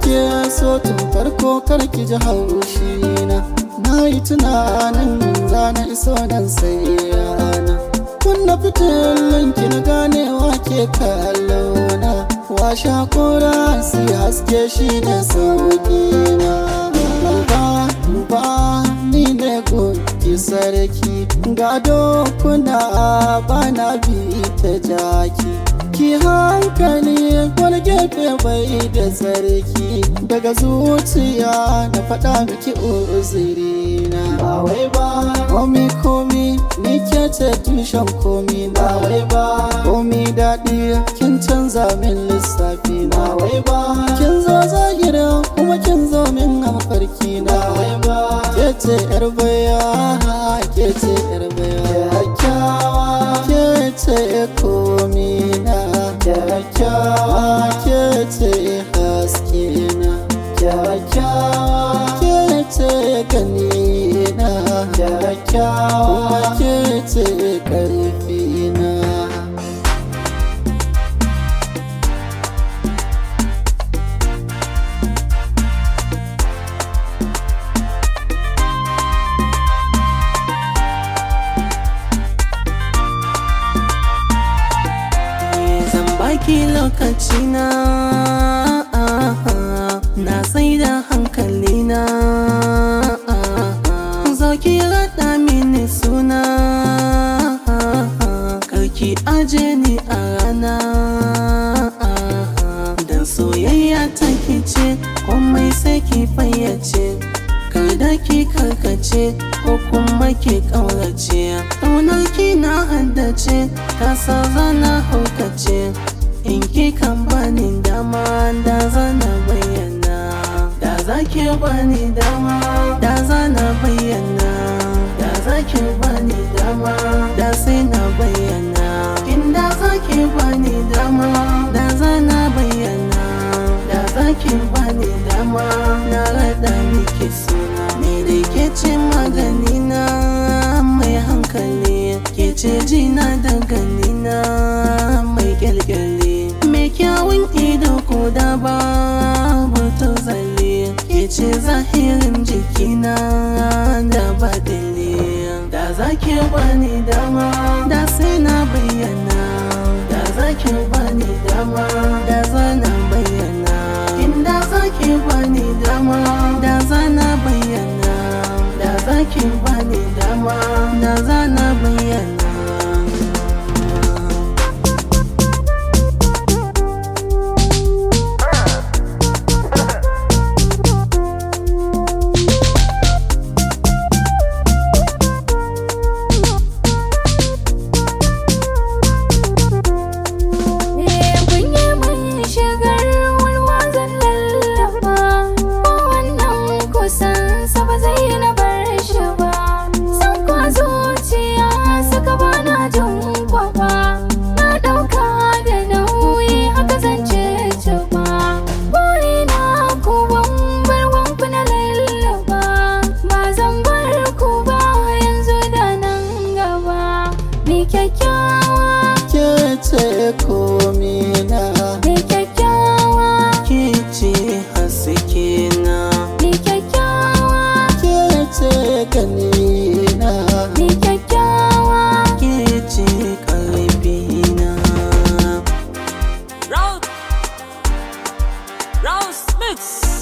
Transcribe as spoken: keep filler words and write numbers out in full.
nake so tun farko karki ji haushi na. Na yi tunanin za na iso nan sai rana. Kunna fitilun ki na ganewa ke kallona. Washa kora sai haske shi da sauki na. Duba duba ni ne gunki sarki, gado kuna bana bi ta jaki. Ki hankali wani gefe bai da sarki, daga zuciya na faɗa miki uzurina. Ba wai ba komi komi ni ke ce tushen komi. Na wai ba komi daɗi kin canza min lissafi. Na wai ba kin zo zahira kuma kin zo min a mafarki. Na wai ba ke ce yar baya, ke ce yar baya, kyakkyawa ke ce komi na. Kyakkyawa ke ce haske na, kyakkyawa ke ce gani na, kyakkyawa ke ce ƙarfi na. Baki lokaci na, na sai da hankali na. Zo ki raɗa mini suna, karki aje ni a rana. Dan soyayya ta kice komai sai ki fayyace, kada ki karkace ko kuma ki ƙaurace. Ƙaunar ki na haddace ta sa zana haukace. In ki kan bani dama da zana bayyana, da za ki bani dama da zana bayyana, da za ki bani dama da sai na bayyana. Inda za ki bani dama da zana bayyana, da za ki bani dama na raɗa miki suna. Ni da ke ce magani na mai hankali, ke ce jina da ganina mai kyalkyali. Mai kyawun ido ko da babu tozali, ke ce zahirin jikina da badali. Da za ki bani dama da sai na bayyana, da za ki bani dama da zana bayyana. Inda za ki bani dama da zana bayyana, da za ki bani dama da zana bayyana. Kyakkyawa ke ce komi na, ni kyakkyawa ke ce haske na. Ni kyakkyawa ke ce gani na, ni kyakkyawa ke ce ƙarfi na. Round, round mix.